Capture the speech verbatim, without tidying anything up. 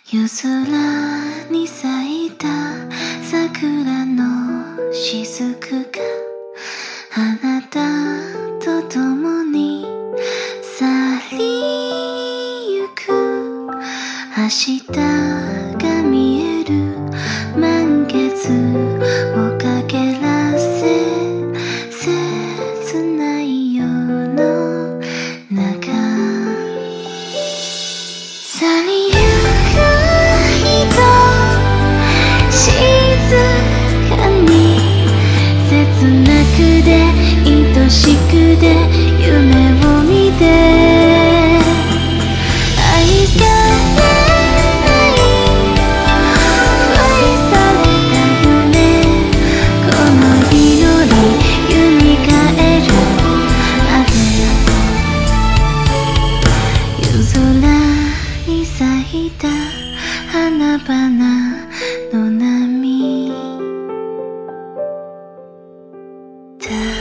夜空に咲いた桜の雫があなたと共に去りゆく。明日が見える満月をかけらせ切ない夜の中。去りゆく人静かに切なくで愛しくで夢を見て愛されない愛された夢この祈り蘇るまで夜空に咲いた花々の波だ